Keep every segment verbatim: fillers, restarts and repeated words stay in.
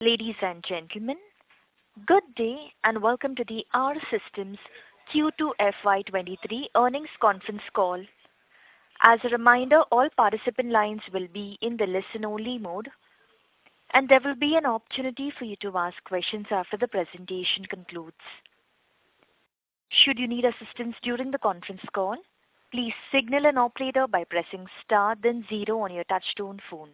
Ladies and gentlemen, good day and welcome to the R Systems Q two F Y twenty-three earnings conference call. As a reminder, all participant lines will be in the listen-only mode, and there will be an opportunity for you to ask questions after the presentation concludes. Should you need assistance during the conference call, please signal an operator by pressing star then zero on your touchtone phone.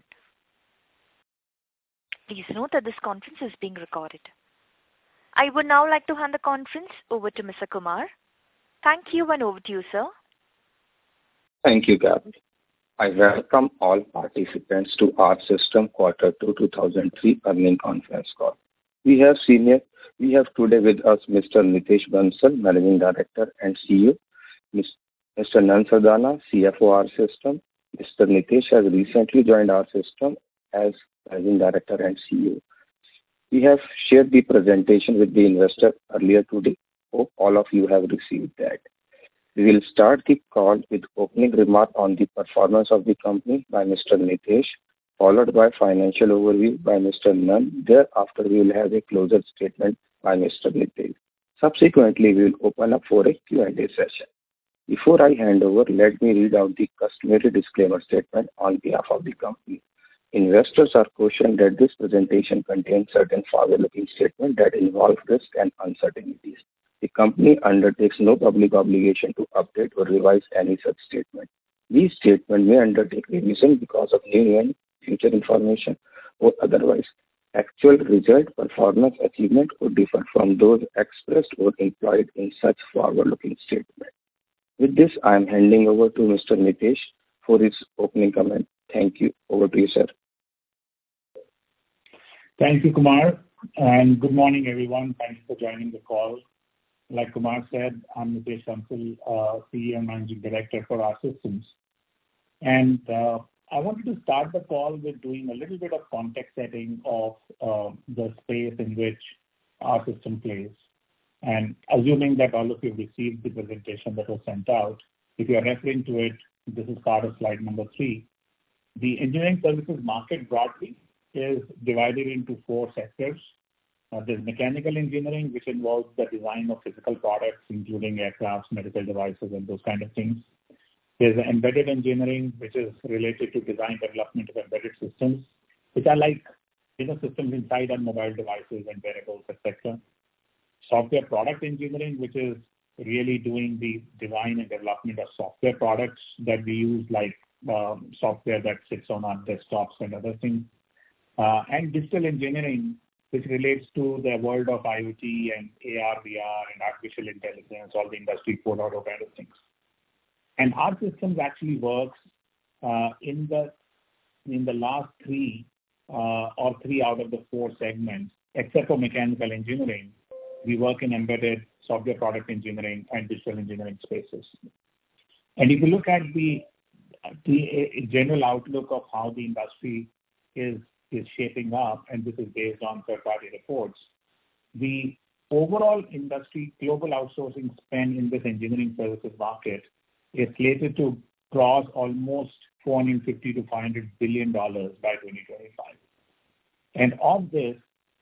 Please note that this conference is being recorded. I would now like to hand the conference over to Mister Kumar. Thank you, and over to you, sir. Thank you, Gabby. I welcome all participants to R Systems Quarter two two thousand three earnings conference call. We have senior, we have today with us Mister Nitesh Bansal, Managing Director and C E O, Mister Nand Sardana, C F O R Systems. Mister Nitesh has recently joined R Systems as Managing Director and C E O. We have shared the presentation with the investor earlier today. Hope all of you have received that. We will start the call with opening remark on the performance of the company by Mister Nitesh, followed by financial overview by Mister Nand. Thereafter, we will have a closure statement by Mister Nitesh. Subsequently, we will open up for a Q and A session. Before I hand over, let me read out the customary disclaimer statement on behalf of the company. Investors are cautioned that this presentation contains certain forward-looking statements that involve risk and uncertainties. The company undertakes no public obligation to update or revise any such statement. These statements may undertake revision because of new and future information or otherwise. Actual result, performance, achievement could differ from those expressed or implied in such forward-looking statement. With this, I am handing over to Mister Nitesh for his opening comment. Thank you. Over to you, sir. Thank you, Kumar, and good morning, everyone. Thanks for joining the call. Like Kumar said, I'm Nitesh Bansal, uh, C E O and Managing Director for R Systems. And uh, I wanted to start the call with doing a little bit of context setting of uh, the space in which R Systems plays. And assuming that all of you have received the presentation that was sent out, if you are referring to it, this is part of slide number three. The engineering services market broadly is divided into four sectors. Uh, there's mechanical engineering, which involves the design of physical products, including aircrafts, medical devices, and those kind of things. There's embedded engineering, which is related to design development of embedded systems, which are like you know systems inside our mobile devices and wearables, et cetera. Software product engineering, which is really doing the design and development of software products that we use, like um, software that sits on our desktops and other things. Uh, and digital engineering, which relates to the world of IoT and A R, V R, and artificial intelligence, all the industry four point oh kind of things. And R Systems actually works uh, in the in the last three uh, or three out of the four segments, except for mechanical engineering. We work in embedded software product engineering and digital engineering spaces. And if you look at the the general outlook of how the industry is is shaping up, and this is based on third-party reports, the overall industry global outsourcing spend in this engineering services market is slated to cross almost four hundred fifty to five hundred billion dollars by twenty twenty-five. And of this,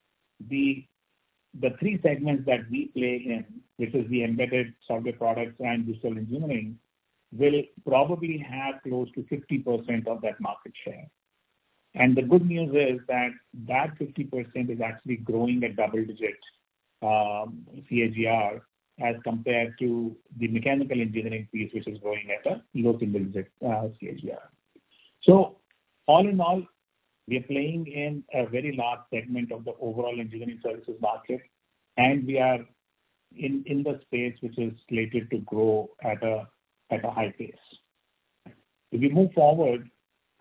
the the three segments that we play in, which is the embedded software products and digital engineering, will probably have close to fifty percent of that market share. And the good news is that that fifty percent is actually growing at double-digit um, C A G R as compared to the mechanical engineering piece, which is growing at a low single-digit uh, C A G R. So all in all, we are playing in a very large segment of the overall engineering services market, and we are in, in the space which is slated to grow at a at a high pace. If we move forward,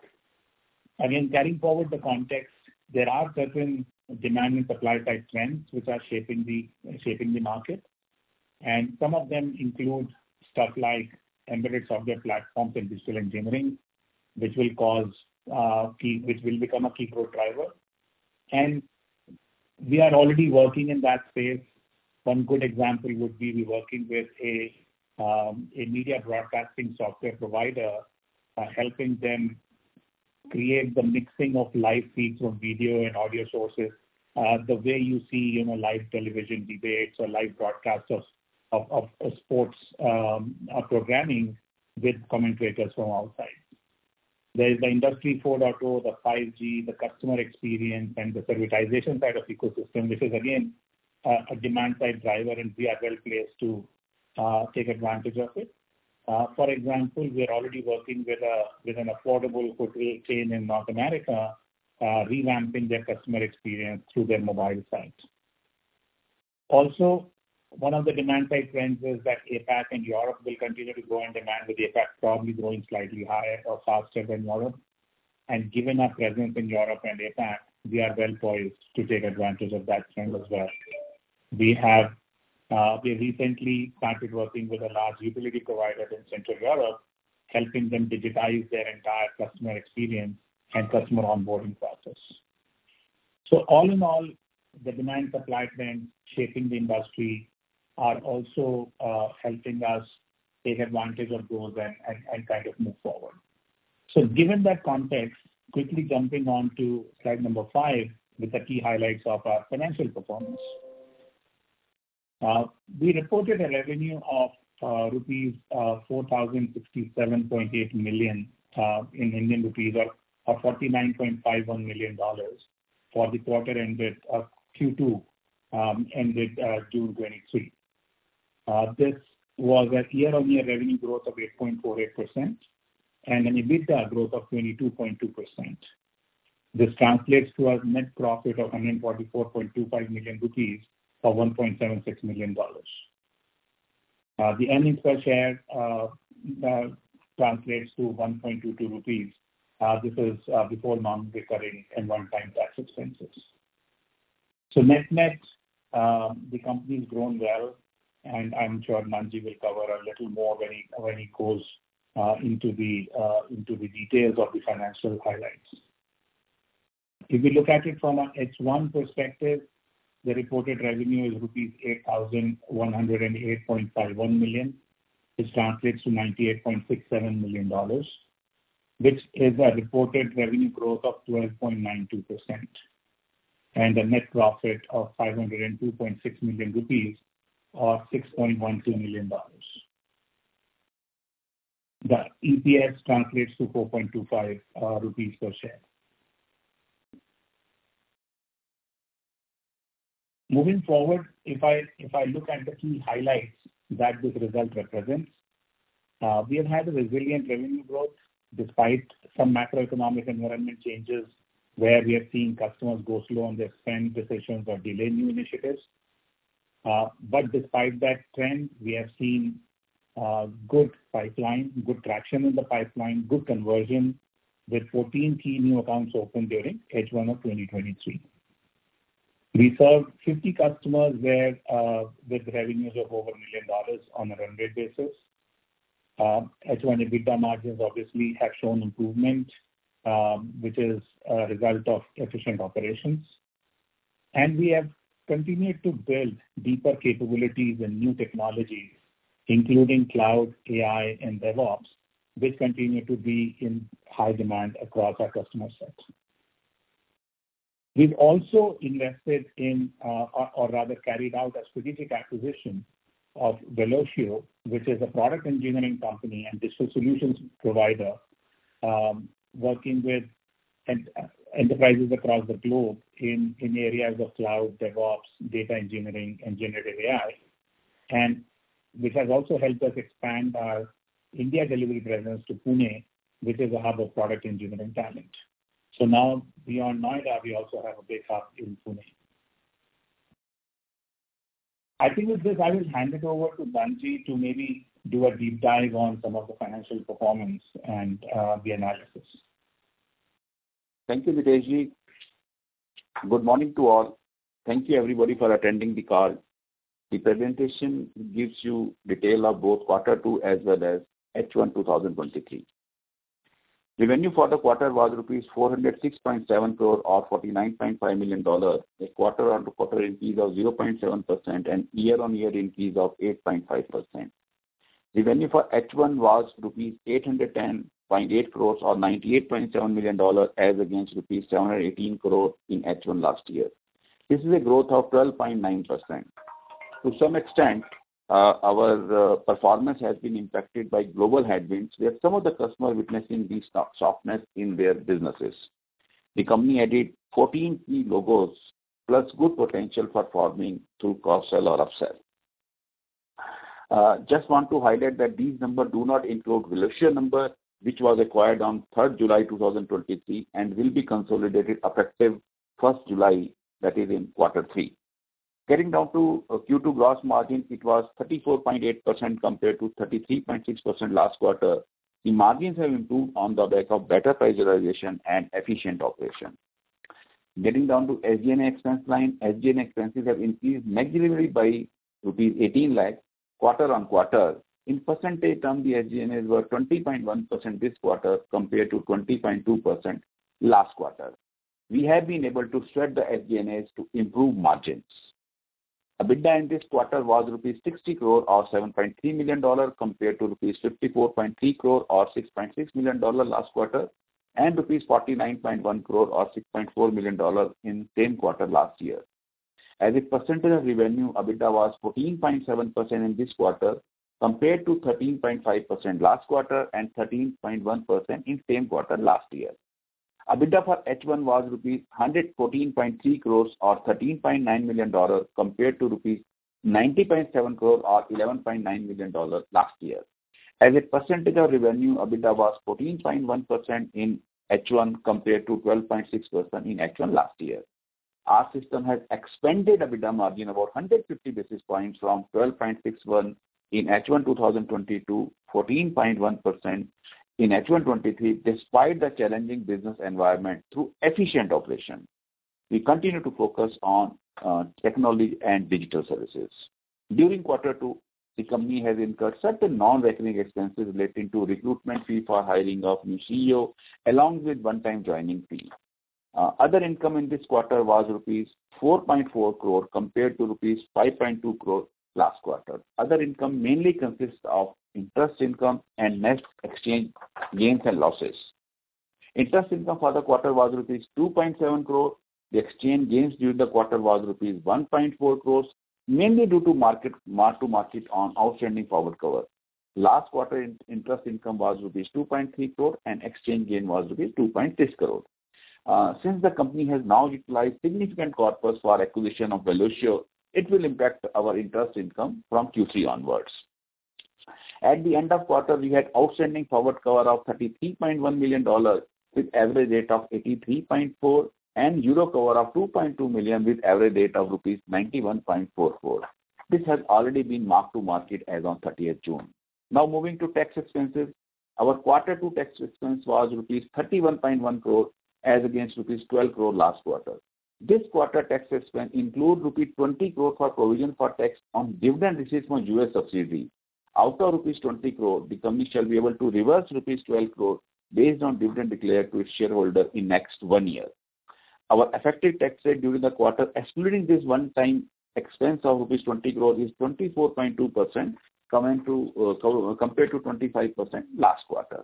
again, carrying forward the context, there are certain demand and supply side trends which are shaping the shaping the market, and some of them include stuff like embedded software platforms and digital engineering, which will cause uh, key, which will become a key growth driver. And we are already working in that space. One good example would be we working with a um, a media broadcasting software provider, uh, helping them create the mixing of live feeds from video and audio sources uh, the way you see, you know, live television debates or live broadcasts of, of, of, of sports um, uh, programming with commentators from outside. There is the Industry four point oh, the five G, the customer experience, and the servitization side of ecosystem, which is again uh, a demand side driver, and we are well placed to uh, take advantage of it. Uh, for example, we are already working with a with an affordable hotel chain in North America, uh, revamping their customer experience through their mobile site. Also, one of the demand side trends is that APAC and Europe will continue to grow in demand, with APAC probably growing slightly higher or faster than Europe. And given our presence in Europe and APAC, we are well poised to take advantage of that trend as well. We have uh, we recently started working with a large utility provider in Central Europe, helping them digitize their entire customer experience and customer onboarding process. So all in all, the demand supply trends shaping the industry are also uh, helping us take advantage of those and, and, and kind of move forward. So given that context, quickly jumping on to slide number five with the key highlights of our financial performance. Uh, we reported a revenue of uh, rupees uh, four thousand sixty-seven point eight million uh, in Indian rupees, or, or forty-nine point five one million dollars for the quarter ended uh, Q two um, ended uh, June twenty-three. Uh, this was a year-on-year revenue growth of eight point four eight percent and an EBITDA growth of twenty-two point two percent. This translates to a net profit of one hundred forty-four point two five million rupees, or one point seven six million dollars. Uh, the earnings per share uh, uh, translates to one point two two rupees. Uh, this is uh, before non-recurring and one-time tax expenses. So net-net, uh, the company's grown well, and I'm sure Manji will cover a little more when he when he goes uh, into the uh, into the details of the financial highlights. If we look at it from an H one perspective, the reported revenue is rupees eight thousand one hundred eight point five one million, which translates to ninety-eight point six seven million dollars, which is a reported revenue growth of twelve point nine two percent, and a net profit of five hundred two point six million rupees, or six point one two million dollars. The E P S translates to four point two five uh, rupees per share. Moving forward, if I if I look at the key highlights that this result represents, uh, we have had a resilient revenue growth despite some macroeconomic environment changes where we are seeing customers go slow on their spend decisions or delay new initiatives. Uh, but despite that trend, we have seen uh, good pipeline, good traction in the pipeline, good conversion, with fourteen key new accounts opened during H one of twenty twenty-three. We served fifty customers there uh, with revenues of over a million dollars on a run rate basis. Uh, H one EBITDA margins obviously have shown improvement, um, which is a result of efficient operations. And we have continued to build deeper capabilities and new technologies, including cloud, A I, and DevOps, which continue to be in high demand across our customer set. We've also invested in, uh, or, or rather carried out a strategic acquisition of Velocio, which is a product engineering company and digital solutions provider um, working with ent- enterprises across the globe in, in areas of cloud, DevOps, data engineering, and generative A I, and which has also helped us expand our India delivery presence to Pune, which is a hub of product engineering talent. So now, beyond Noida, we also have a big hub in Pune. I think with this, I will hand it over to Manji to maybe do a deep dive on some of the financial performance and uh, the analysis. Thank you, Miteshji. Good morning to all. Thank you, everybody, for attending the call. The presentation gives you detail of both quarter two as well as H one twenty twenty-three. Revenue for the quarter was rupees four hundred six point seven crore, or forty-nine point five million dollars, a quarter-on-quarter increase of zero point seven percent and year-on-year increase of eight point five percent. Revenue for H one was rupees eight hundred ten point eight crores, or ninety-eight point seven million dollars, as against rupees seven hundred eighteen crore in H one last year. This is a growth of twelve point nine percent. To some extent, uh, our uh, performance has been impacted by global headwinds, where some of the customers witnessing these softness in their businesses. The company added fourteen key logos plus good potential for forming through cross-sell or upsell. Uh, just want to highlight that these numbers do not include Velocia number, which was acquired on third July two thousand twenty-three and will be consolidated effective first July, that is in quarter three. Getting down to uh, Q two gross margin, it was thirty-four point eight percent compared to thirty-three point six percent last quarter. The margins have improved on the back of better price realization and efficient operation. Getting down to S G and A expense line, S G and A expenses have increased marginally by rupees eighteen lakh quarter on quarter. In percentage term, the S G and As were twenty point one percent this quarter compared to twenty point two percent last quarter. We have been able to sweat the S G and As to improve margins. EBITDA in this quarter was rupees sixty crore or seven point three million dollars compared to rupees fifty-four point three crore or six point six million dollars last quarter and rupees forty-nine point one crore or six point four million dollars in same quarter last year. As a percentage of revenue, EBITDA was fourteen point seven percent in this quarter compared to thirteen point five percent last quarter and thirteen point one percent in same quarter last year. EBITDA for H one was rupees one hundred fourteen point three crores or thirteen point nine million dollars compared to rupees ninety point seven crore or eleven point nine million dollars last year. As a percentage of revenue, EBITDA was fourteen point one percent in H one compared to twelve point six percent in H one last year. Our system has expanded EBITDA margin about one hundred fifty basis points from twelve point six one in H one twenty twenty to fourteen point one percent in H one twenty-three, despite the challenging business environment through efficient operation. We continue to focus on uh, technology and digital services. During quarter two, the company has incurred certain non-recurring expenses relating to recruitment fee for hiring of new C E O, along with one-time joining fee. Uh, other income in this quarter was rupees four point four crore compared to rupees five point two crore last quarter. Other income mainly consists of interest income and net exchange gains and losses. Interest income for the quarter was rupees two point seven crore. The exchange gains during the quarter was rupees one point four crores, mainly due to market mark to market on outstanding forward cover. Last quarter in, interest income was rupees two point three crore and exchange gain was rupees two point six crore. Uh, since the company has now utilized significant corpus for acquisition of Velocia, it will impact our interest income from Q three onwards. At the end of quarter, we had outstanding forward cover of thirty-three point one million dollars with average rate of eighty-three point four and euro cover of two point two million with average rate of rupees ninety-one point four four. This has already been marked to market as on thirtieth June. Now moving to tax expenses, our quarter two tax expense was rupees thirty-one point one crore as against rupees twelve crore last quarter. This quarter tax expense includes rupees twenty crore for provision for tax on dividend received from U S subsidiary. Out of rupees twenty crore, the company shall be able to reverse rupees twelve crore based on dividend declared to its shareholder in next one year. Our effective tax rate during the quarter, excluding this one-time expense of rupees twenty crore, is twenty-four point two percent coming to uh, compared to twenty-five percent last quarter.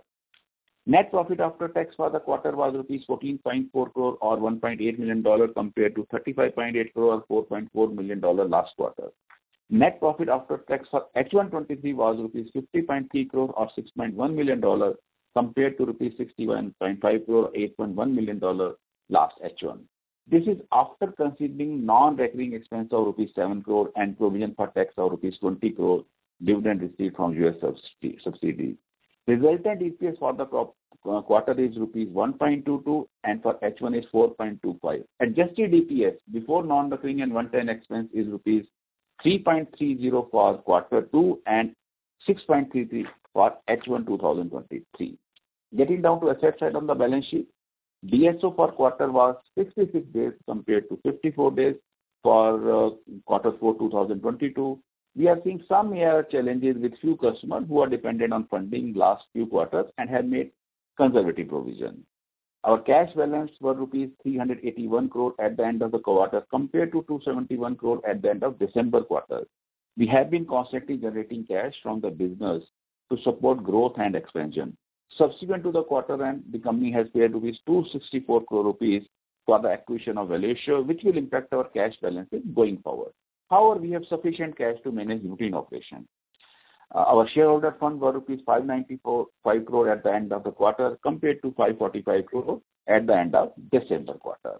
Net profit after tax for the quarter was rupees fourteen point four crore or one point eight million dollars compared to thirty-five point eight crore or four point four million dollars last quarter. Net profit after tax for H one twenty-three was rupees fifty point three crore or six point one million dollars compared to rupees sixty-one point five crore or eight point one million dollars last H one. This is after considering non-recurring expense of rupees seven crore and provision for tax of rupees twenty crore dividend received from U S subsidiary. Resultant E P S for the quarter is rupees one point two two and for H one is four point two five. Adjusted E P S before non-recurring and one-time expense is rupees three point three zero for quarter two and six point three three for H one twenty twenty-three. Getting down to asset side on the balance sheet, D S O for quarter was sixty-six days compared to fifty-four days for uh, quarter four twenty twenty-two. We are seeing some uh, challenges with few customers who are dependent on funding last few quarters and have made conservative provision. Our cash balance were rupees three hundred eighty-one crore at the end of the quarter compared to two hundred seventy-one crore at the end of December quarter. We have been constantly generating cash from the business to support growth and expansion. Subsequent to the quarter end, the company has paid rupees two hundred sixty-four crore rupees for the acquisition of Velocio, which will impact our cash balances going forward. However, we have sufficient cash to manage routine operations. Uh, our shareholder fund were rupees five hundred ninety-five crore at the end of the quarter compared to five hundred forty-five crore at the end of December quarter.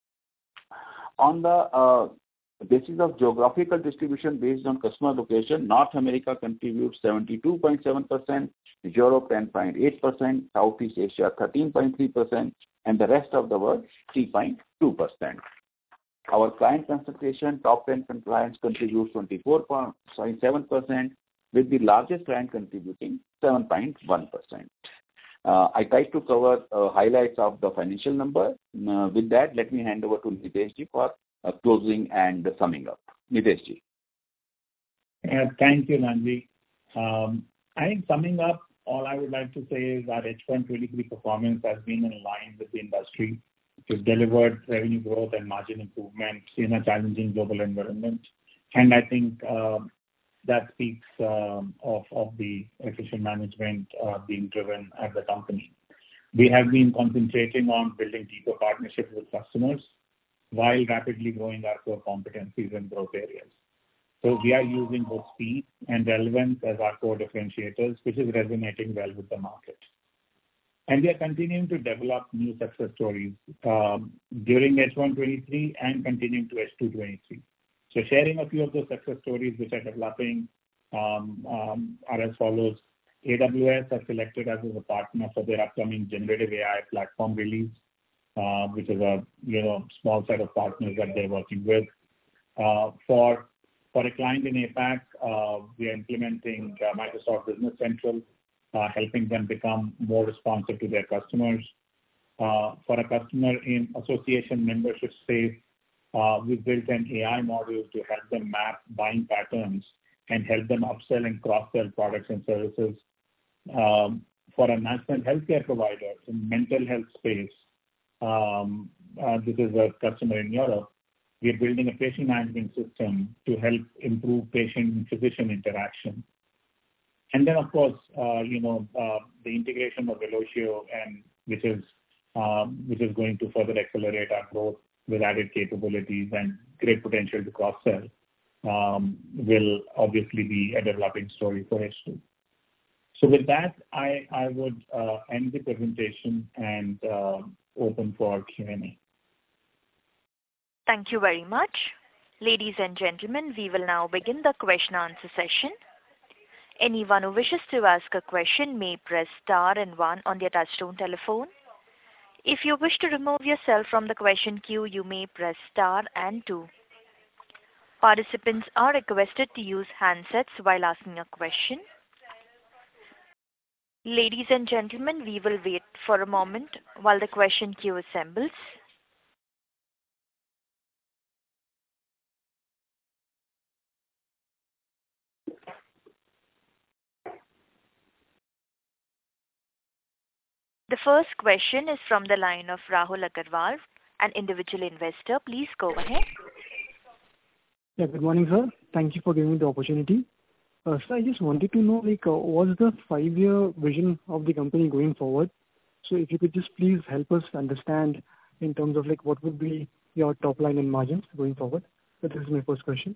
On the uh, basis of geographical distribution based on customer location, North America contributes seventy-two point seven percent, Europe ten point eight percent, Southeast Asia thirteen point three percent, and the rest of the world three point two percent. Our client concentration, top ten clients contribute twenty-four point seven percent, with the largest client contributing seven point one percent. Uh, I tried to cover uh, highlights of the financial number. Uh, with that, let me hand over to Niteshji for uh, closing and summing up. Niteshji. Uh, thank you, Nanji. Um, I think summing up, all I would like to say is that H one twenty-three performance has been in line with the industry. We've delivered revenue growth and margin improvement in a challenging global environment. And I think uh, that speaks um, of, of the efficient management uh, being driven at the company. We have been concentrating on building deeper partnerships with customers while rapidly growing our core competencies and growth areas. So we are using both speed and relevance as our core differentiators, which is resonating well with the market. And we are continuing to develop new success stories um, during H one twenty-three and continuing to H two twenty-three. So sharing a few of those success stories which are developing um, um, are as follows. A W S has selected us as a partner for their upcoming generative A I platform release, uh, which is a you know small set of partners that they're working with. Uh, for for a client in APAC, uh, we are implementing uh, Microsoft Business Central, uh, helping them become more responsive to their customers. Uh, for a customer in association membership space, Uh, we built an A I model to help them map buying patterns and help them upsell and cross-sell products and services. Um, for a national healthcare provider in mental health space, um, uh, this is a customer in Europe, we are building a patient management system to help improve patient and physician interaction. And then, of course, uh, you know, uh, the integration of Velocio, and which is um, which is going to further accelerate our growth with added capabilities and great potential to cross-sell, um, will obviously be a developing story for H two. So with that, I, I would uh, end the presentation and uh, open for Q and A. Thank you very much. Ladies and gentlemen, we will now begin the question answer session. Anyone who wishes to ask a question may press star and one on their touchtone telephone. If you wish to remove yourself from the question queue, you may press star and two. Participants are requested to use handsets while asking a question. Ladies and gentlemen, we will wait for a moment while the question queue assembles. The first question is from the line of Rahul Agarwal, an individual investor. Please go ahead. Yeah, good morning, sir. Thank you for giving me the opportunity. Uh, sir, I just wanted to know, like, uh, what's the five-year vision of the company going forward? So if you could just please help us understand in terms of, like, what would be your top line and margins going forward. So this is my first question.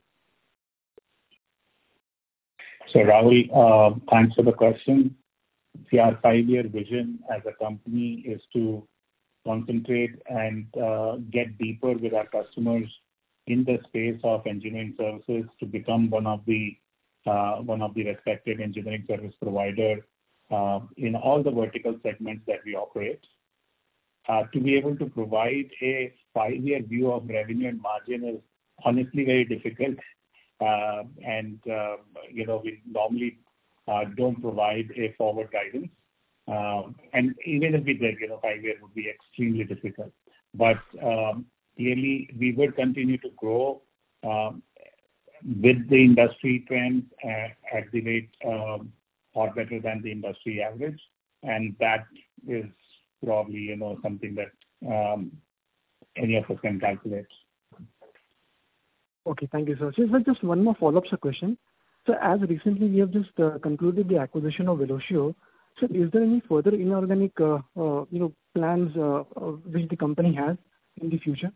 So Rahul, uh, thanks for the question. See, our five-year vision as a company is to concentrate and uh, get deeper with our customers in the space of engineering services to become one of the uh, one of the respected engineering service provider uh, in all the vertical segments that we operate. Uh, to be able to provide a five-year view of revenue and margin is honestly very difficult, uh, and uh, you know we normally Uh, don't provide a forward guidance. Um, and even if we did, you know, five years would be extremely difficult. But um, clearly, we will continue to grow um, with the industry trends at, at the rate um, or better than the industry average. And that is probably, you know, something that um, any of us can calculate. Okay, thank you, sir. So just one more follow-up question. So as recently we have just uh, concluded the acquisition of Velocio, so is there any further inorganic uh, uh, you know plans uh, uh, which the company has in the future?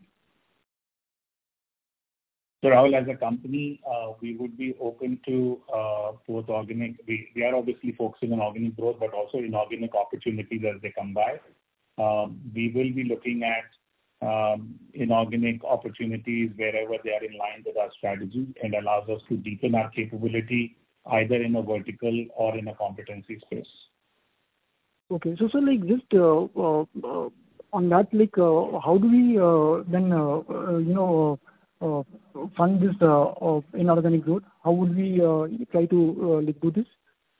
So Rahul, as a company, uh, we would be open to uh, both organic. We, we are obviously focusing on organic growth, but also inorganic opportunities as they come by. Um, we will be looking at um, inorganic opportunities wherever they are in line with our strategy and allows us to deepen our capability either in a vertical or in a competency space. Okay. So, so like just uh, uh, uh, on that, like uh, how do we uh, then, uh, uh, you know, uh, fund this uh, uh, inorganic growth? How would we uh, try to uh, like do this?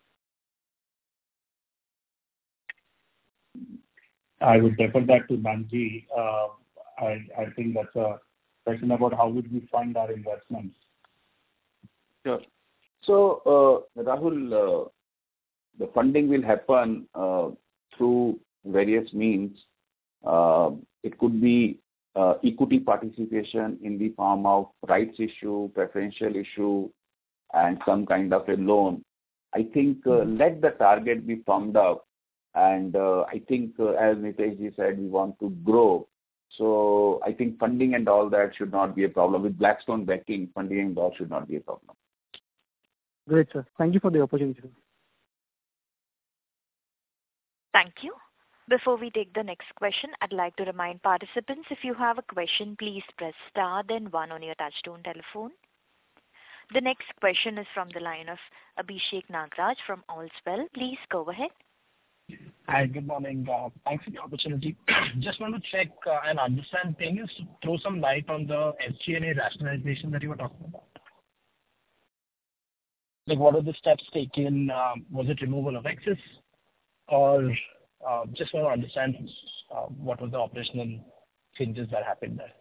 I would defer that to Manji. Uh, I, I think that's a question about how would we fund our investments. Sure. So, uh, Rahul, uh, the funding will happen uh, through various means. Uh, it could be uh, equity participation in the form of rights issue, preferential issue, and some kind of a loan. I think uh, let the target be firmed up. And uh, I think, uh, as Niteshji said, we want to grow. So I think funding and all that should not be a problem. With Blackstone backing, funding and all should not be a problem. Great, sir. Thank you for the opportunity. Thank you. Before we take the next question, I'd like to remind participants, if you have a question, please press star then one on your touchtone telephone. The next question is from the line of Abhishek Nagraj from Allswell. Please go ahead. Hi, good morning. Uh, thanks for the opportunity. Just want to check uh, and understand, can you throw some light on the S G and A rationalization that you were talking about? Like, what are the steps taken? Um, was it removal of excess? Or uh, just want to understand uh, what was the operational changes that happened there?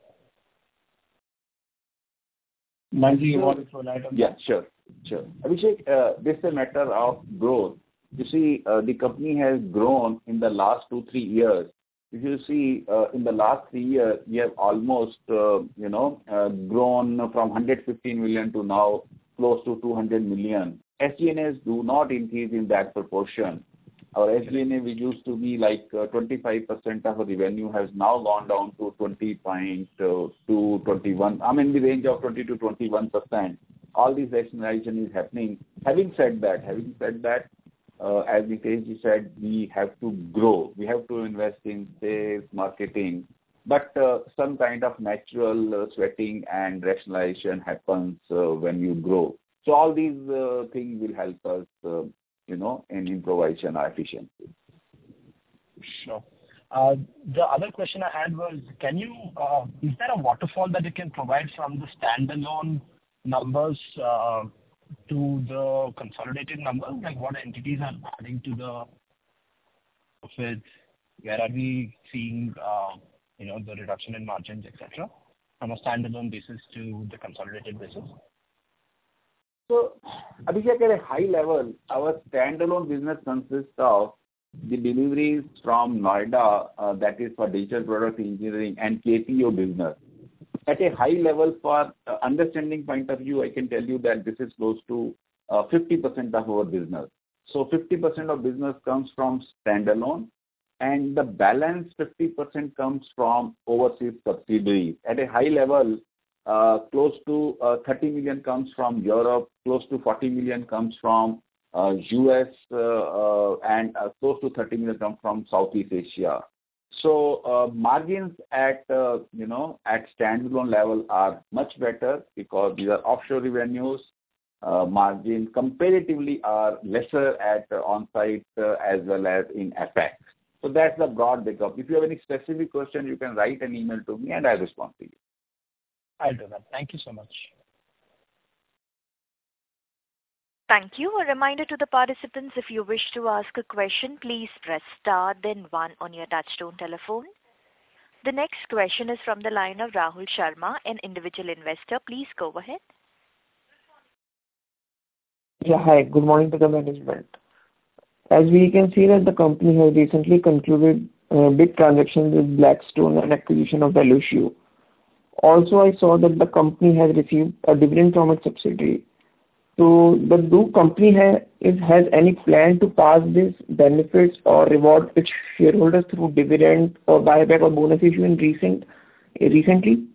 Manji, you want to throw light on Yeah, that? sure. Sure. Abhishek, uh, this is a matter of growth. You see, uh, the company has grown in the last two, three years. If you see, uh, in the last three years, we have almost, uh, you know, uh, grown from one hundred fifteen million to now close to two hundred million. S G and As do not increase in that proportion. Our S G and A, which used to be like uh, twenty-five percent of our revenue, has now gone down to twenty point two, twenty-one. I'm in the range of twenty to twenty-one percent. All this rationalization is happening. Having said that, having said that, Uh, as Niteshji said, we have to grow. We have to invest in sales, marketing, but uh, some kind of natural uh, sweating and rationalization happens uh, when you grow. So all these uh, things will help us, uh, you know, in improvisation or efficiency. Sure. Uh, the other question I had was, can you, uh, is there a waterfall that you can provide from the standalone numbers uh, to the consolidated numbers? Like, what entities are adding to the profit? Where are we seeing, uh, you know, the reduction in margins, et cetera, from a standalone basis to the consolidated basis? So, Abhishek, at a high level, our standalone business consists of the deliveries from Noida, uh, that is for digital product engineering, and K P O business. At a high level, for uh, understanding point of view, I can tell you that this is close to uh, fifty percent of our business. So fifty percent of business comes from standalone, and the balance fifty percent comes from overseas subsidiaries. At a high level, uh, close to uh, thirty million comes from Europe, close to forty million comes from uh, U S, uh, uh, and uh, close to thirty million comes from Southeast Asia. So uh, margins at, uh, you know, at standalone level are much better because these are offshore revenues. Uh, margins comparatively are lesser at uh, on-site uh, as well as in F X. So that's the broad breakup. If you have any specific question, you can write an email to me and I'll respond to you. I'll do that. Thank you so much. Thank you. A reminder to the participants, if you wish to ask a question, please press star then one on your touchtone telephone. The next question is from the line of Rahul Sharma, an individual investor. Please go ahead. Yeah, hi. Good morning to the management. As we can see that the company has recently concluded uh, big transactions with Blackstone and acquisition of Velocio. Also, I saw that the company has received a dividend from its subsidiary. So, the do company ha- is, has any plan to pass these benefits or reward its shareholders through dividend or buyback or bonus issue in recent recently?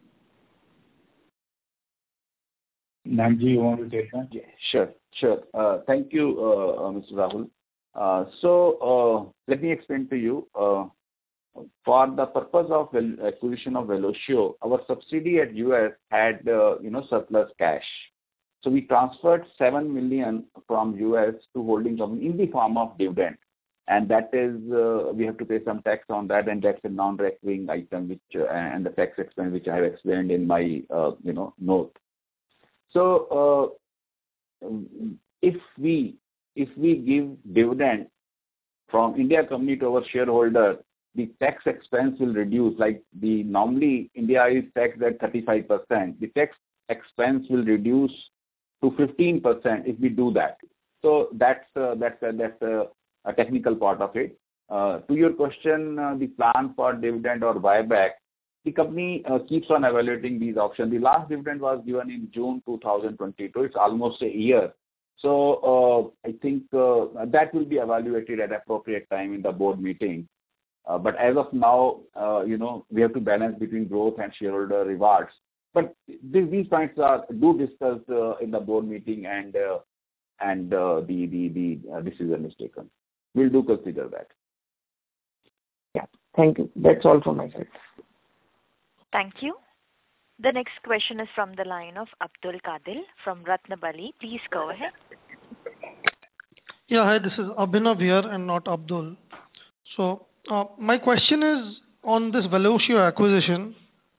Nanji, you want to take that? Yeah, sure, sure. Uh, thank you, uh, uh, Mister Rahul. Uh, so uh, let me explain to you. Uh, for the purpose of vel- acquisition of Velocio, our subsidiary at U S had uh, you know surplus cash. So we transferred seven million from U S to holding company in the form of dividend, and that is uh, we have to pay some tax on that, and that's a non-recurring item, which uh, and the tax expense which I have explained in my uh, you know note. So uh, if we if we give dividend from India company to our shareholder, the tax expense will reduce. Like the normally India is taxed at thirty-five percent. The tax expense will reduce to fifteen percent if we do that. So that's uh, that's uh, that's uh, a technical part of it. Uh, to your question, uh, the plan for dividend or buyback, the company uh, keeps on evaluating these options. The last dividend was given in June two thousand twenty-two. It's almost a year. So uh, I think uh, that will be evaluated at appropriate time in the board meeting. Uh, but as of now, uh, you know, we have to balance between growth and shareholder rewards. But th- these points are do discussed uh, in the board meeting, and uh, and uh, the the the uh, decision is taken. We'll do consider that. Yeah, thank you. That's all from my side. Thank you. The next question is from the line of Abdul Kadil from Ratnabali. Please go ahead. Yeah, hi, this is Abhinav here and not Abdul. So uh, my question is on this Velocio acquisition.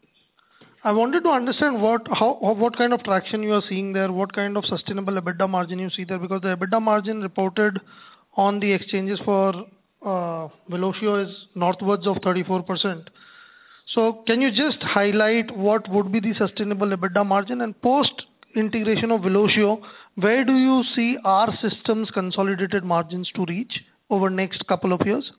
I wanted to understand what how what kind of traction you are seeing there, what kind of sustainable EBITDA margin you see there, because the EBITDA margin reported on the exchanges for uh, Velocio is northwards of thirty-four percent. So can you just highlight what would be the sustainable EBITDA margin, and post integration of Velocio, where do you see our systems consolidated margins to reach over next couple of years?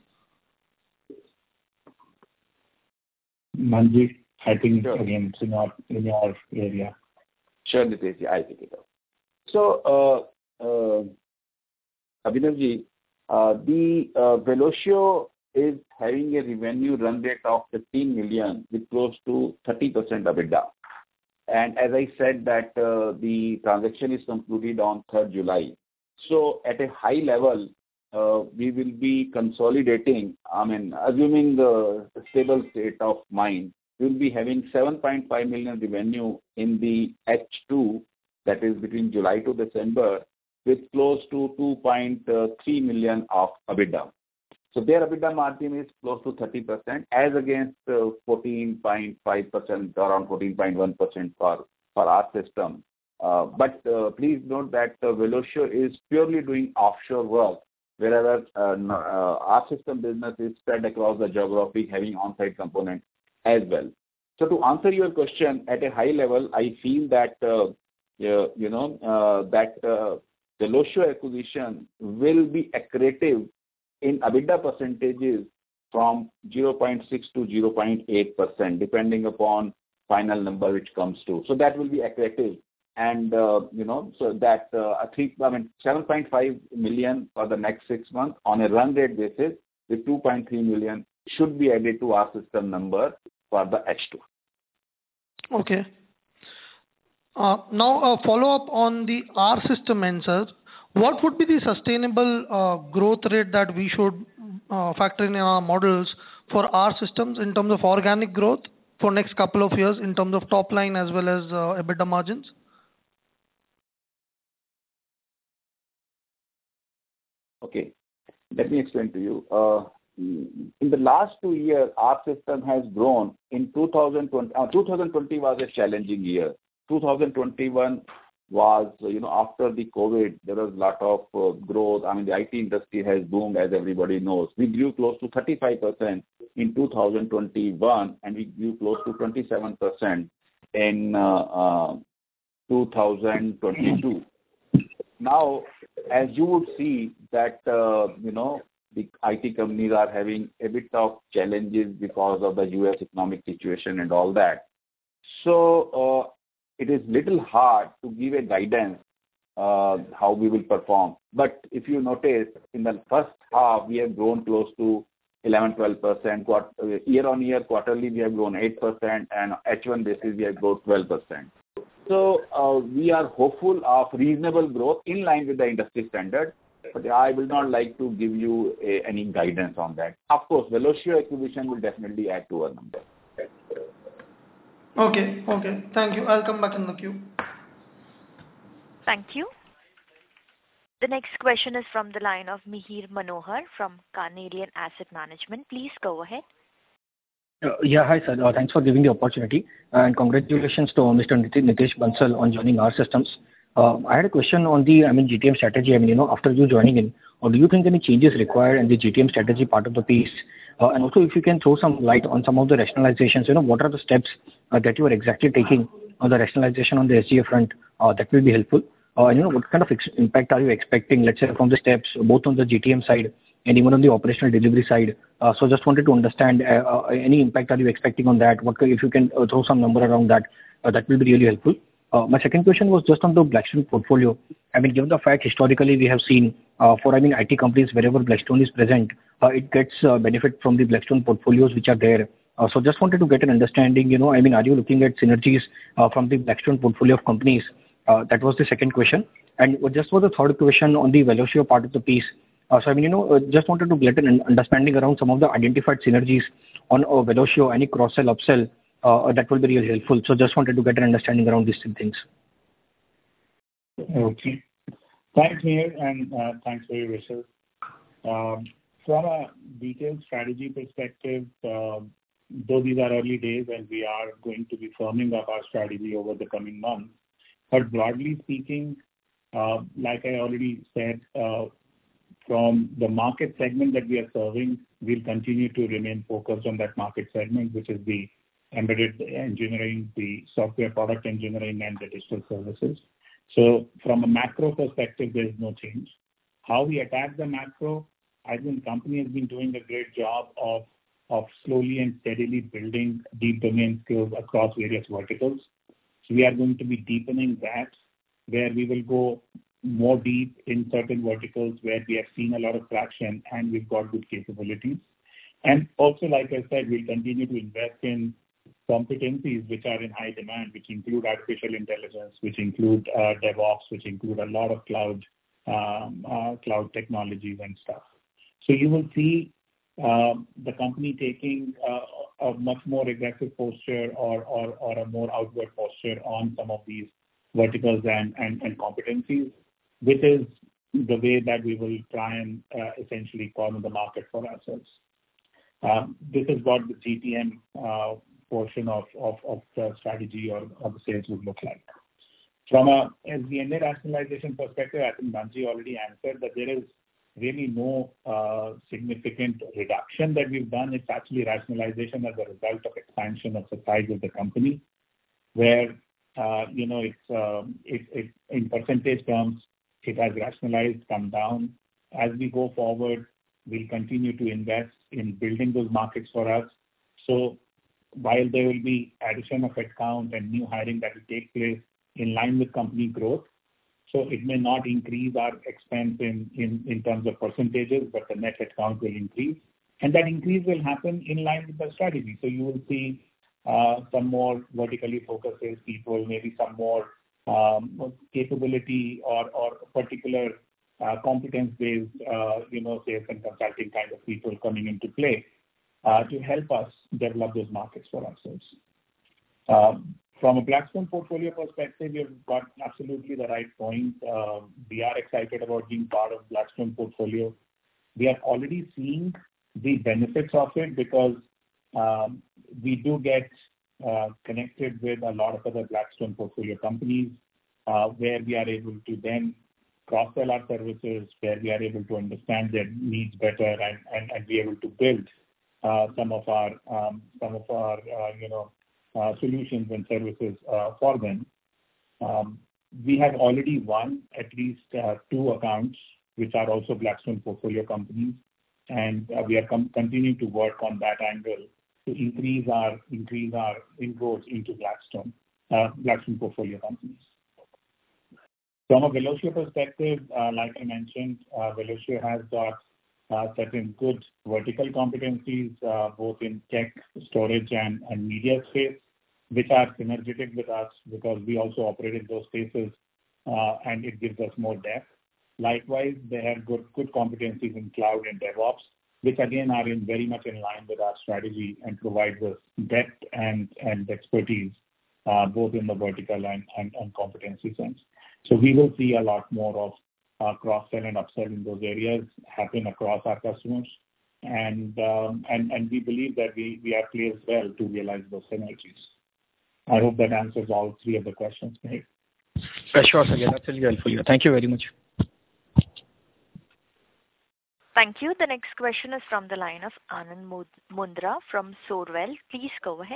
Nanji, I think Sure. again it's in your in your area. Sure, Nitesh, I pick it up. So, uh, uh, Abhinavji, uh, the uh, Velocio is having a revenue run rate of fifteen million with close to thirty percent EBITDA. And as I said that uh, the transaction is concluded on third of July. So at a high level, uh, we will be consolidating, I mean, assuming the stable state of mind, we will be having seven point five million revenue in the H two, that is between July to December, with close to two point three million of EBITDA. So their EBITDA margin is close to thirty percent as against uh, fourteen point five percent, around fourteen point one percent for, for our system. Uh, but uh, please note that uh, Velocio is purely doing offshore work, whereas uh, uh, our system business is spread across the geography, having on-site component as well. So to answer your question, at a high level, I feel that, uh, you, you know, uh, that uh, Velocio acquisition will be accretive in EBITDA percentages from zero point six to zero point eight percent, depending upon final number which comes to. So that will be accretive. And, uh, you know, so that uh, a three, I mean, seven point five million for the next six months on a run rate basis with two point three million should be added to our system number for the H two. Okay. Uh, now, a follow-up on the R system answer. What would be the sustainable uh, growth rate that we should uh, factor in, in our models for our systems in terms of organic growth for next couple of years in terms of top line as well as uh, EBITDA margins? Okay, let me explain to you. Uh, in the last two years, our system has grown. In two thousand twenty, uh, two thousand twenty was a challenging year. two thousand twenty-one was, you know, after the COVID, there was a lot of uh, growth. I mean, the I T industry has boomed, as everybody knows. We grew close to thirty-five percent in two thousand twenty-one, and we grew close to twenty-seven percent in uh, uh, two thousand twenty-two. Now, as you would see that, uh, you know, the I T companies are having a bit of challenges because of the U S economic situation and all that. So, uh, it is little hard to give a guidance uh, how we will perform. But if you notice, in the first half, we have grown close to eleven, twelve percent. Year-on-year, quarterly, we have grown eight percent, and H one basis, we have grown twelve percent. So uh, we are hopeful of reasonable growth in line with the industry standard, but I will not like to give you a, any guidance on that. Of course, Velocio acquisition will definitely add to our number. Okay, okay. Thank you. I'll come back in the queue. Thank you. The next question is from the line of Mihir Manohar from Carnelian Asset Management. Please go ahead. Uh, yeah, hi sir. Uh, thanks for giving the opportunity, and congratulations to Mister Nitesh Bansal on joining our systems. Uh, I had a question on the, I mean, G T M strategy. I mean, you know, after you joining in, or do you think any changes required in the G T M strategy part of the piece? Uh, and also, if you can throw some light on some of the rationalizations, you know, what are the steps uh, that you are exactly taking on the rationalization on the S G A front? Uh, that will be helpful. Uh, and, you know, what kind of ex- impact are you expecting, let's say, from the steps, both on the G T M side and even on the operational delivery side? Uh, so just wanted to understand uh, uh, any impact are you expecting on that? What if you can uh, throw some number around that, uh, that will be really helpful. Uh, my second question was just on the Blackstone portfolio. I mean, given the fact historically we have seen uh, for I mean I T companies wherever Blackstone is present, uh, it gets uh, benefit from the Blackstone portfolios which are there. Uh, so just wanted to get an understanding. You know, I mean, are you looking at synergies uh, from the Blackstone portfolio of companies? Uh, that was the second question. And just for the third question on the Velocio part of the piece. Uh, so I mean, you know, uh, just wanted to get an understanding around some of the identified synergies on uh, Velocio, any cross-sell, upsell. Uh, that will be really helpful. So just wanted to get an understanding around these two things. Okay. Thanks, Mihir, and uh, thanks for your wishes. Um, from a detailed strategy perspective, uh, though these are early days and we are going to be firming up our strategy over the coming months, but broadly speaking, uh, like I already said, uh, from the market segment that we are serving, we'll continue to remain focused on that market segment, which is the embedded engineering, the software product engineering, and the digital services. So from a macro perspective, there is no change. How we attack the macro, I think the company has been doing a great job of, of slowly and steadily building deep domain skills across various verticals. So we are going to be deepening that, where we will go more deep in certain verticals where we have seen a lot of traction and we've got good capabilities. And also, like I said, we'll continue to invest in competencies which are in high demand, which include artificial intelligence, which include uh, DevOps, which include a lot of cloud um, uh, cloud technologies and stuff. So you will see uh, the company taking uh, a much more aggressive posture or, or, or a more outward posture on some of these verticals and, and, and competencies, which is the way that we will try and uh, essentially corner the market for ourselves. Uh, this is what the G T M uh, portion of, of, of the strategy or, or the sales would look like. From a S G and A rationalization perspective, I think Banji already answered that there is really no uh, significant reduction that we've done. It's actually rationalization as a result of expansion of the size of the company, where uh, you know it's uh, it, it in percentage terms it has rationalized, come down. As we go forward, we'll continue to invest in building those markets for us. So while there will be addition of headcount and new hiring that will take place in line with company growth, so it may not increase our expense in, in, in terms of percentages, but the net headcount will increase. And that increase will happen in line with the strategy. So you will see uh, some more vertically focused sales people, maybe some more um, capability or, or particular uh, competence-based, uh, you know, sales and consulting kind of people coming into play uh, to help us develop those markets for ourselves. Um, From a Blackstone portfolio perspective, you've got absolutely the right point. Uh, we are excited about being part of Blackstone portfolio. We are already seeing the benefits of it because um, we do get uh, connected with a lot of other Blackstone portfolio companies uh, where we are able to then cross-sell our services, where we are able to understand their needs better and, and, and be able to build uh, some of our um, some of our uh, you know Uh, solutions and services uh, for them. Um, we have already won at least uh, two accounts, which are also Blackstone portfolio companies, and uh, we are com- continuing to work on that angle to increase our increase our inroads into Blackstone uh, Blackstone portfolio companies. From a Velocio perspective, uh, like I mentioned, uh, Velocio has got uh, certain good vertical competencies, uh, both in tech, storage, and, and media space, which are synergetic with us because we also operate in those spaces, uh, and it gives us more depth. Likewise, they have good good competencies in cloud and DevOps, which again are in very much in line with our strategy and provides us depth and, and expertise, uh, both in the vertical and, and, and competency sense. So we will see a lot more of uh, cross-sell and upsell in those areas happen across our customers. And, um, and, and we believe that we, we are placed well to realize those synergies. I hope that answers all three of the questions, Mihir. Sure, sir. Yeah, that's really helpful. Yeah. Thank you very much. Thank you. The next question is from the line of Anand Mundra from Soarwell. Please go ahead.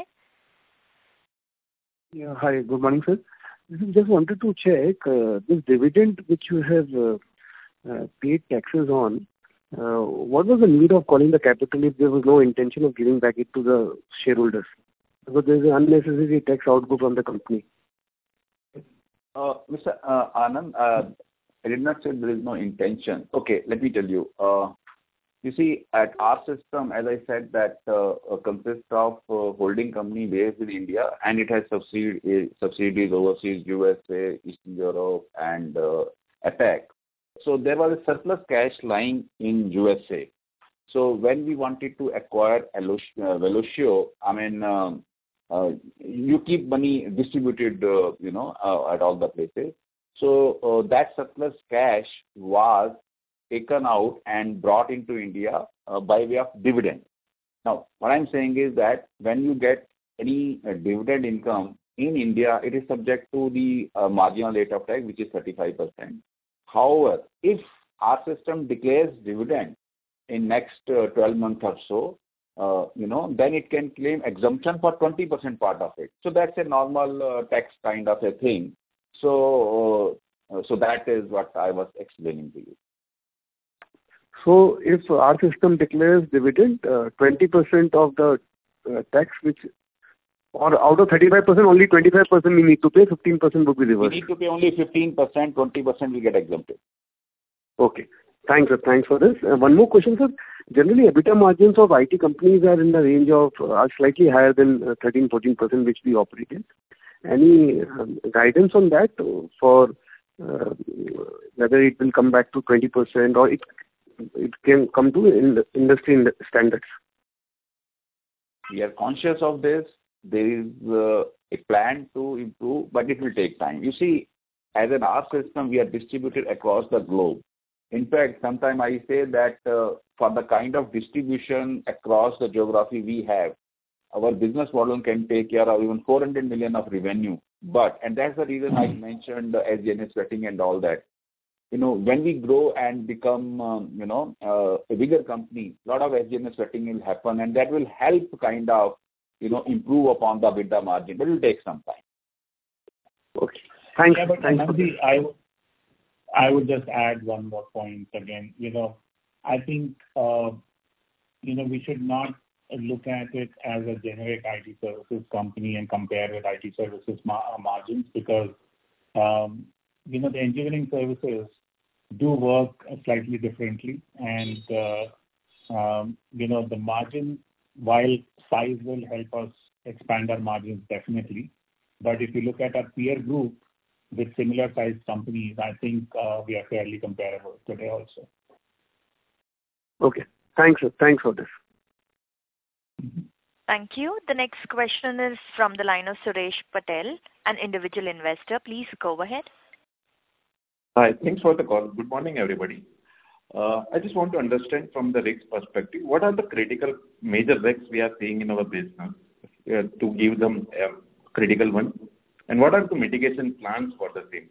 Yeah. Hi. Good morning, sir. Just wanted to check uh, this dividend which you have uh, uh, paid taxes on. Uh, what was the need of calling the capital if there was no intention of giving back it to the shareholders? Because there is an unnecessary tax outgo from the company. Uh, Mister Uh, Anand, uh, I did not say there is no intention. Okay, let me tell you. Uh, you see, at our system, as I said, that uh, uh, consists of uh, holding company based in India, and it has subsidi- subsidiaries overseas, U S A, Eastern Europe, and uh, APAC. So there was a surplus cash lying in U S A. So when we wanted to acquire Velocio, I mean, um, uh, you keep money distributed, uh, you know, uh, at all the places. So uh, that surplus cash was taken out and brought into India uh, by way of dividend. Now, what I'm saying is that when you get any uh, dividend income in India, it is subject to the uh, marginal rate of tax, which is thirty-five percent. However, if our system declares dividend in next uh, twelve months or so, uh, you know, then it can claim exemption for twenty percent part of it. So that's a normal uh, tax kind of a thing. So, uh, so that is what I was explaining to you. So, if our system declares dividend, uh, twenty percent of the uh, tax, which, or out of thirty-five percent, only twenty-five percent we need to pay, fifteen percent would be reversed. We need to pay only fifteen percent, twenty percent will get exempted. Okay. Thanks, sir. Thanks for this. Uh, one more question, sir. Generally, EBITDA margins of I T companies are in the range of, uh, are slightly higher than uh, thirteen to fourteen percent, which we operate in. Any um, guidance on that for uh, whether it will come back to twenty percent or it it can come to in industry standards? We are conscious of this. There is uh, a plan to improve, but it will take time. You see, as an R system, we are distributed across the globe. In fact, sometimes I say that uh, for the kind of distribution across the geography we have, our business model can take care of even four hundred million of revenue. But, and that's the reason I mentioned the S G N A sweating and all that. You know, when we grow and become, um, you know, uh, a bigger company, a lot of S G N A sweating will happen, and that will help kind of, you know, improve upon the EBITDA margin, but it will take some time. Okay. Thanks. Yeah, but Thanks Anandi, I, I would just add one more point again. You know, I think, uh, you know, we should not look at it as a generic I T services company and compare with I T services ma- margins because, um, you know, the engineering services do work slightly differently. And, uh, um, you know, the margin, while size will help us expand our margins definitely. But if you look at our peer group with similar sized companies, I think uh, we are fairly comparable today also. Okay. Thanks, sir. Thanks for this. Thank you. The next question is from the line of Suresh Patel, an individual investor. Please go ahead. Hi. Thanks for the call. Good morning, everybody. Uh, I just want to understand from the risks perspective, what are the critical major risks we are seeing in our business uh, to give them a critical one? And what are the mitigation plans for the same?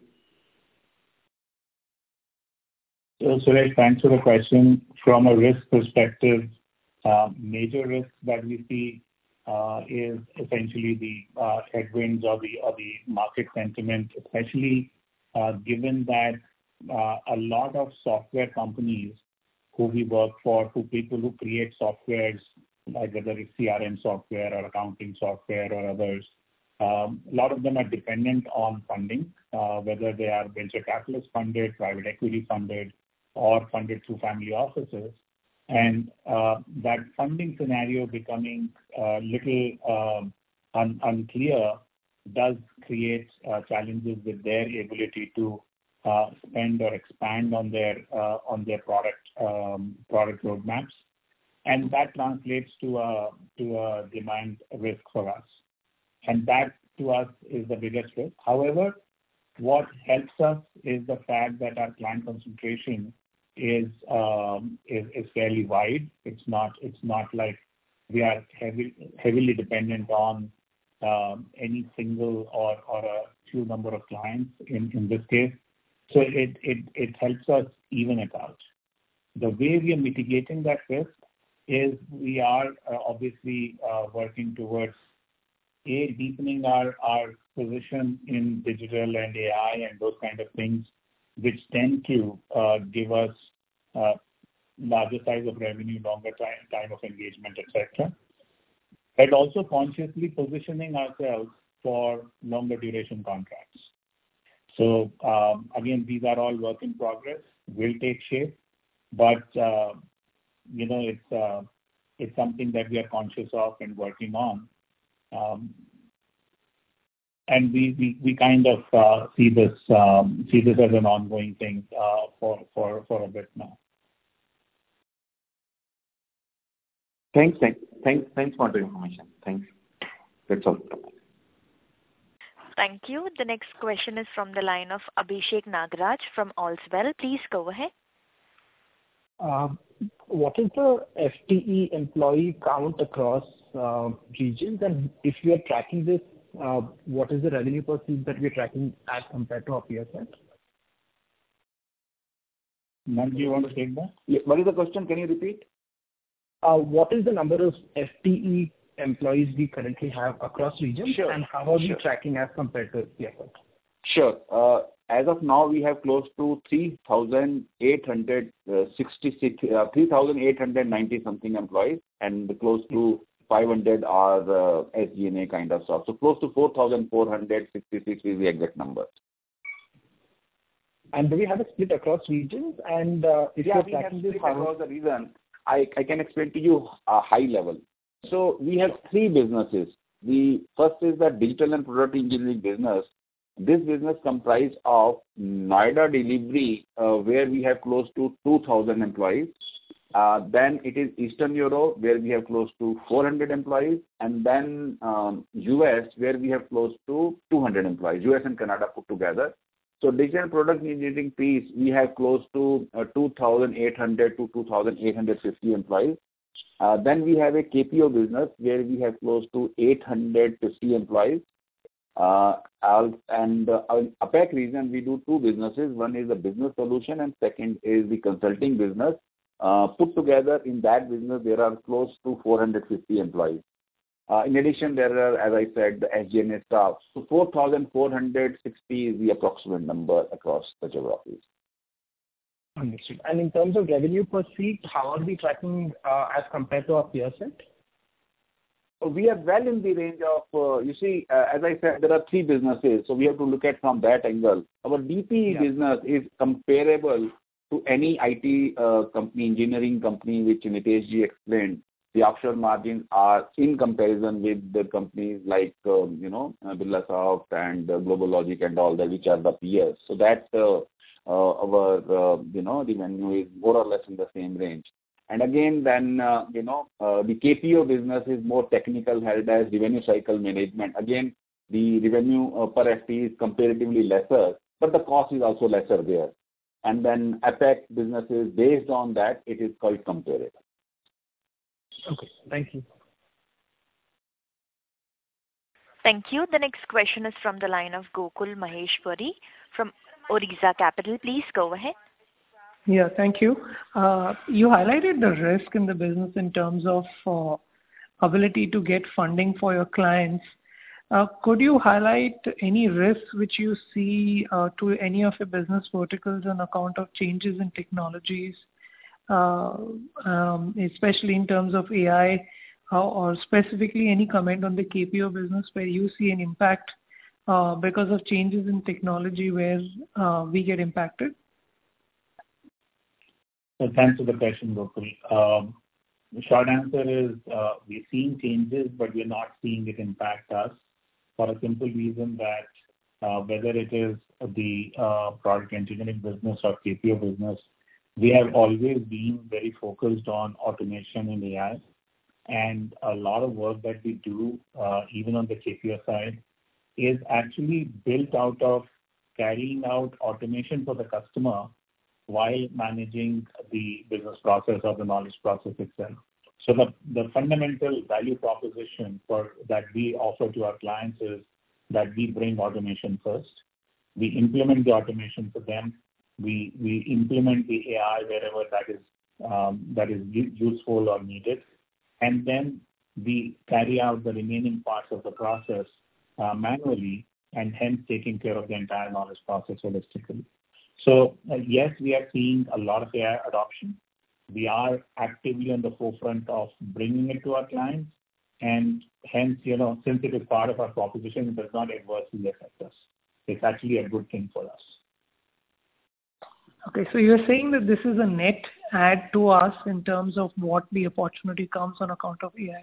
So, Suresh, thanks for the question. From a risk perspective, uh, major risks that we see uh, is essentially the uh, headwinds or the or the market sentiment, especially uh, given that uh, a lot of software companies who we work for, who people who create softwares, like whether it's C R M software or accounting software or others, um, a lot of them are dependent on funding, uh, whether they are venture capitalist funded, private equity funded, or funded through family offices. And uh, that funding scenario becoming a little um, un- unclear does create uh, challenges with their ability to uh, spend or expand on their uh, on their product um, product roadmaps, and that translates to a to a demand risk for us, and that to us is the biggest risk. However, what helps us is the fact that our client concentration is um, is, is fairly wide. It's not it's not like we are heavy, heavily dependent on um, any single or, or a few number of clients in, in this case. So it, it, it helps us even it out. The way we are mitigating that risk is we are uh, obviously uh, working towards A, deepening our, our position in digital and A I and those kind of things, which tend to uh, give us uh, larger size of revenue, longer time, time of engagement, et cetera. But also consciously positioning ourselves for longer duration contracts. So um, again, these are all work in progress, will take shape, but uh, you know it's uh, it's something that we are conscious of and working on. Um, And we, we, we kind of uh, see this um, see this as an ongoing thing uh, for, for, for a bit now. Thanks, thanks, thanks, thanks for the information. Thanks. That's all. Thank you. The next question is from the line of Abhishek Nagaraj from Allswell. Please go ahead. Uh, what is the F T E employee count across uh, regions? And if you are tracking this, uh, what is the revenue per seat that we are tracking as compared to our peer set? Nand, do you want to take that? Yeah, what is the question? Can you repeat? Uh, what is the number of F T E employees we currently have across regions, Sure. and how are we Sure. tracking as compared to peer set? Sure. Uh, As of now, we have close to three thousand eight hundred sixty-six, uh, three thousand eight hundred ninety something employees, and close to five hundred are uh, S G N A kind of stuff. So close to four thousand four hundred sixty-six is the exact number. And do we have a split across regions? And uh, if Yeah, you're we have tracking this, split how across the reason. I, I can explain to you a high level. So we have three businesses. The first is the digital and product engineering business. This business comprises of Noida delivery, uh, where we have close to two thousand employees. Uh, then it is Eastern Europe, where we have close to four hundred employees. And then um, U S, where we have close to two hundred employees, U S and Canada put together. So digital and product engineering piece, we have close to uh, two thousand eight hundred to two thousand eight hundred fifty employees. Uh, then we have a K P O business, where we have close to eight hundred fifty employees. Uh, and uh, in A PAC region, we do two businesses. One is the business solution, and second is the consulting business. Uh, put together in that business, there are close to four hundred fifty employees. Uh, in addition, there are, as I said, the S G N A staff. So four thousand four hundred sixty is the approximate number across the geographies. Understood. And in terms of revenue per seat, how are we tracking uh, as compared to our peer set? We are well in the range of, uh, you see, uh, as I said, there are three businesses, so we have to look at from that angle. Our D P E Yeah. business is comparable to any I T uh, company, engineering company, which Nitesh ji explained. The offshore margins are in comparison with the companies like, um, you know, uh, Birlasoft and uh, Global Logic and all that, which are the peers. So that uh, uh, our, uh, you know, revenue is more or less in the same range. And again, then, uh, you know, uh, the K P O business is more technical, held as revenue cycle management. Again, the revenue uh, per F T is comparatively lesser, but the cost is also lesser there. And then A PAC businesses, based on that, it is quite comparable. Okay, thank you. Thank you. The next question is from the line of Gokul Maheshwari from Oriza Capital. Please go ahead. Yeah, thank you. Uh, you highlighted the risk in the business in terms of uh, ability to get funding for your clients. Uh, could you highlight any risks which you see uh, to any of your business verticals on account of changes in technologies, uh, um, especially in terms of A I, uh, or specifically any comment on the K P O business where you see an impact uh, because of changes in technology where uh, we get impacted? So thanks for the question, Gokul. Um, the short answer is uh, we're seeing changes, but we're not seeing it impact us for a simple reason that uh, whether it is the uh, product engineering business or K P O business, we have always been very focused on automation and A I. And a lot of work that we do, uh, even on the K P O side, is actually built out of carrying out automation for the customer while managing the business process or the knowledge process itself. So the, the fundamental value proposition for that we offer to our clients is that we bring automation first. We implement the automation for them. We we implement the A I wherever that is um, that is useful or needed, and then we carry out the remaining parts of the process uh, manually, and hence taking care of the entire knowledge process holistically. So uh, yes, we are seeing a lot of A I adoption. We are actively on the forefront of bringing it to our clients, and hence, you know, since it is part of our proposition, it does not adversely affect us. It's actually a good thing for us. Okay, so you're saying that this is a net add to us in terms of what the opportunity comes on account of A I.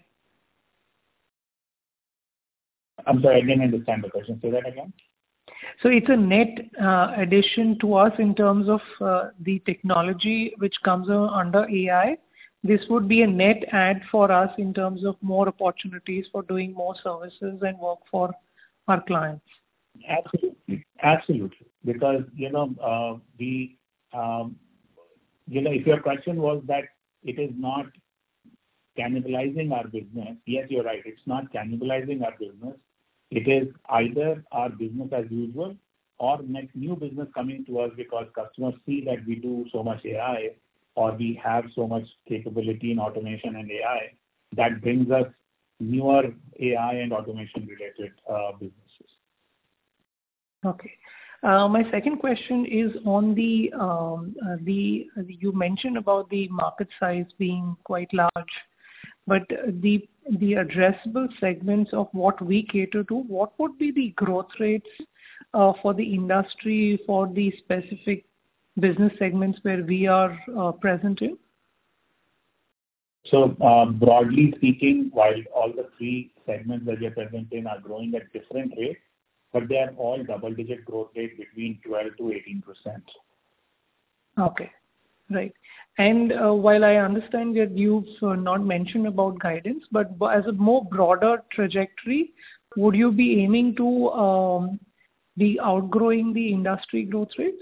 I'm sorry, I didn't understand the question. Say that again. So it's a net uh, addition to us in terms of uh, the technology which comes uh, under A I. This would be a net add for us in terms of more opportunities for doing more services and work for our clients. Absolutely, absolutely. Because you know uh, we. Um, you know, if your question was that it is not cannibalizing our business, yes, you're right. It's not cannibalizing our business. It is either our business as usual or next new business coming to us because customers see that we do so much A I or we have so much capability in automation and A I that brings us newer A I and automation related uh, businesses. Okay. Uh, my second question is on the, um, uh, the, uh, you mentioned about the market size being quite large, but the, the addressable segments of what we cater to, what would be the growth rates uh, for the industry for the specific business segments where we are uh, present in? So uh, broadly speaking, while all the three segments that we are present in are growing at different rates, but they are all double-digit growth rate between twelve to eighteen percent. Okay, right. And uh, while I understand that you've uh, not mentioned about guidance, but as a more broader trajectory, would you be aiming to um, be outgrowing the industry growth rates?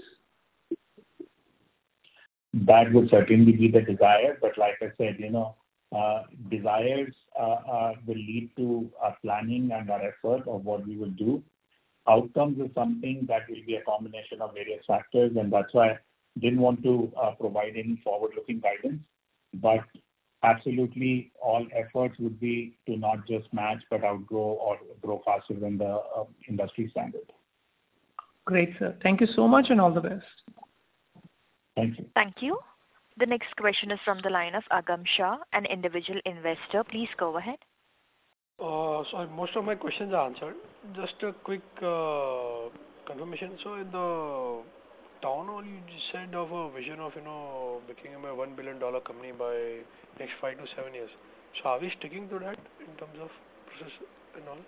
That would certainly be the desire, but like I said, you know, uh, desires uh, uh, will lead to our planning and our effort of what we will do. Outcomes is something that will be a combination of various factors, and that's why I didn't want to uh, provide any forward-looking guidance. But absolutely, all efforts would be to not just match, but outgrow or grow faster than the uh, industry standard. Great, sir. Thank you so much, and all the best. Thank you. Thank you. The next question is from the line of Agam Shah, an individual investor. Please go ahead. Uh, so most of my questions are answered. Just a quick uh, confirmation. So in the town hall, you just said of a vision of, you know, becoming a one billion dollar company by next five to seven years. So are we sticking to that in terms of process and all?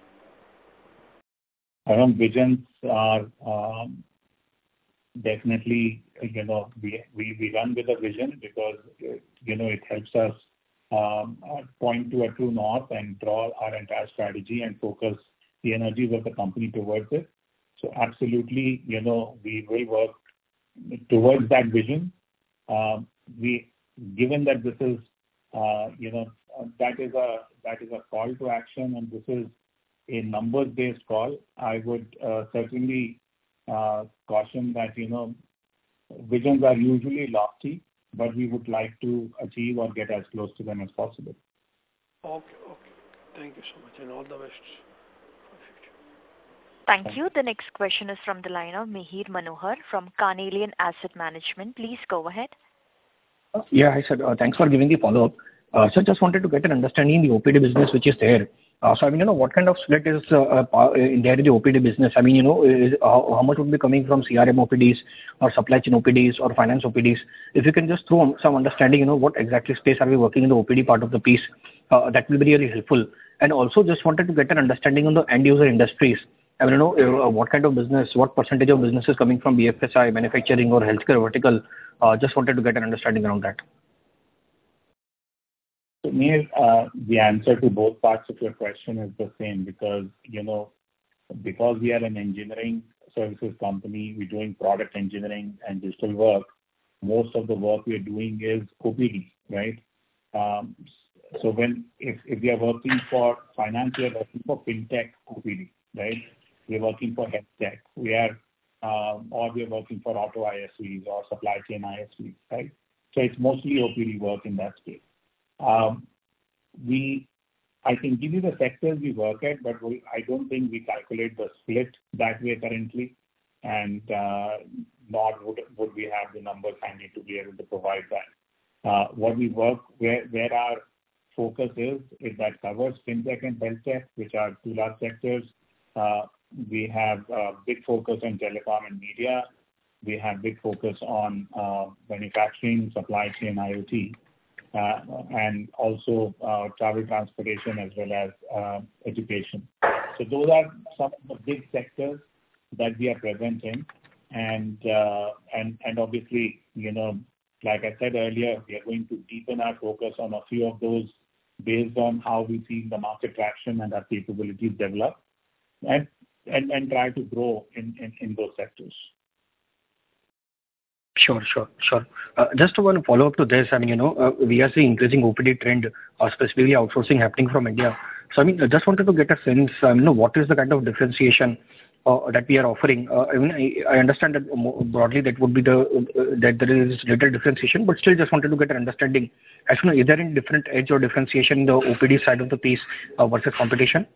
Our visions are um, definitely, you know, we, we, we run with a vision because, you know, it helps us um, point to a true north and draw our entire strategy and focus the energies of the company towards it. So absolutely, you know, we will work towards that vision. Um, we, given that this is, uh, you know, that is a that is a call to action, and this is a numbers-based call. I would uh, certainly uh, caution that, you know, visions are usually lofty, but we would like to achieve or get as close to them as possible. Okay, okay. Thank you so much, and all the best. Thank you. The next question is from the line of Mihir Manohar from Carnelian Asset Management. Please go ahead. Yeah, hi, sir. Uh, thanks for giving the follow-up. Uh, so just wanted to get an understanding in the O P D business which is there. Uh, so I mean, you know, what kind of split is uh, uh, in there in the O P D business? I mean, you know, is, how, how much would be coming from C R M O P Ds or supply chain O P Ds or finance O P Ds? If you can just throw some understanding, you know, what exactly space are we working in the O P D part of the piece? Uh, that will be really helpful. And also, just wanted to get an understanding on the end user industries. I mean, you know, uh, what kind of business, what percentage of business is coming from B F S I, manufacturing, or healthcare vertical? Uh, just wanted to get an understanding around that. So, Neil, uh, the answer to both parts of your question is the same because, you know, because we are an engineering services company, we're doing product engineering and digital work. Most of the work we're doing is O P D, right? Um, so when if, if we are working for finance, we are working for fintech O P D, right? We're working for health tech. We are, um, or we're working for auto I S Vs or supply chain I S Vs, right? So it's mostly O P D work in that space. Um, we, I can give you the sectors we work at, but we, I don't think we calculate the split that way currently, and uh, nor would, would we have the numbers handy to be able to provide that. Uh, what we work, where, where our focus is, is that covers fintech and health tech, which are two large sectors. Uh, we have a big focus on telecom and media. We have big focus on uh, manufacturing, supply chain, IoT. Uh, and also uh, travel transportation as well as uh, education. So those are some of the big sectors that we are present in. And, uh, and, and obviously, you know, like I said earlier, we are going to deepen our focus on a few of those based on how we see the market traction and our capabilities develop and, and, and try to grow in, in, in those sectors. Sure, sure, sure. Uh, just one follow-up to this. I mean, you know, uh, we are seeing increasing O P D trend, uh, specifically outsourcing happening from India. So, I mean, I just wanted to get a sense, um, you know, what is the kind of differentiation uh, that we are offering? Uh, I mean, I, I understand that more broadly that would be the, uh, that there is little differentiation, but still just wanted to get an understanding. As you know, is there any different edge or differentiation in the O P D side of the piece uh, versus competition?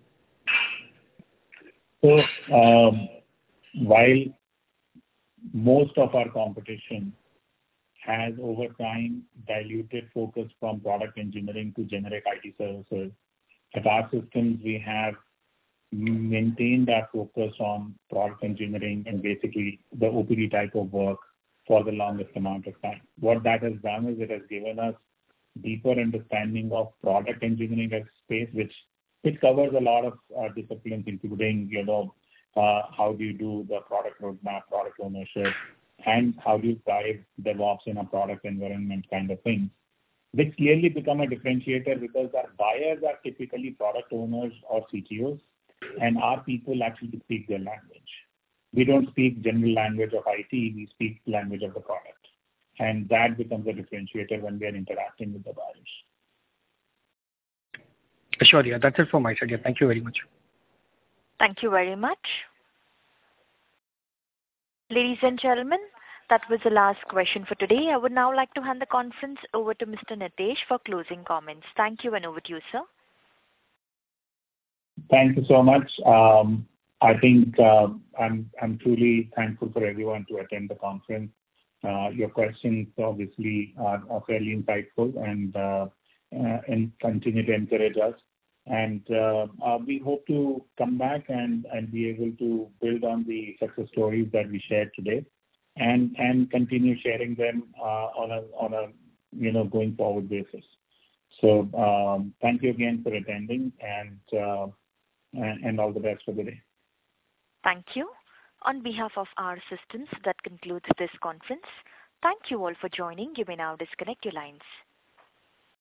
So, um, while most of our competition has over time diluted focus from product engineering to generic I T services. At our systems, we have maintained our focus on product engineering and basically the O P D type of work for the longest amount of time. What that has done is it has given us deeper understanding of product engineering as space, which which covers a lot of uh, disciplines, including, you know, Uh, how do you do the product roadmap, product ownership, and how do you drive DevOps in a product environment kind of thing, which clearly become a differentiator because our buyers are typically product owners or C T Os, and our people actually speak their language. We don't speak general language of I T, we speak language of the product. And that becomes a differentiator when we are interacting with the buyers. Sure, yeah, that's it from my side. Yeah, thank you very much. Thank you very much. Ladies and gentlemen, that was the last question for today. I would now like to hand the conference over to Mister Nitesh for closing comments. Thank you, and over to you, sir. Thank you so much. Um, I think uh, I'm I'm truly thankful for everyone to attend the conference. Uh, your questions obviously are, are fairly insightful and uh, uh, and continue to encourage us. And uh, uh, we hope to come back and, and be able to build on the success stories that we shared today, and and continue sharing them uh, on a on a you know going forward basis. So um, thank you again for attending, and, uh, and and all the best for the day. Thank you. On behalf of our systems, that concludes this conference. Thank you all for joining. You may now disconnect your lines.